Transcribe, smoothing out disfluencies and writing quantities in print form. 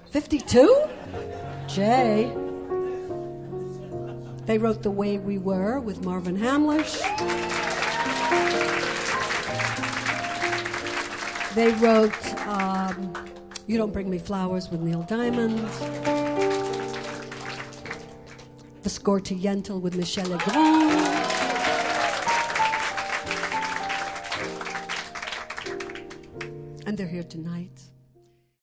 52? Jay. They wrote The Way We Were with Marvin Hamlish. They wrote You Don't Bring Me Flowers with Neil Diamond. The score to Yentl with Michel Legrand. And they're here tonight.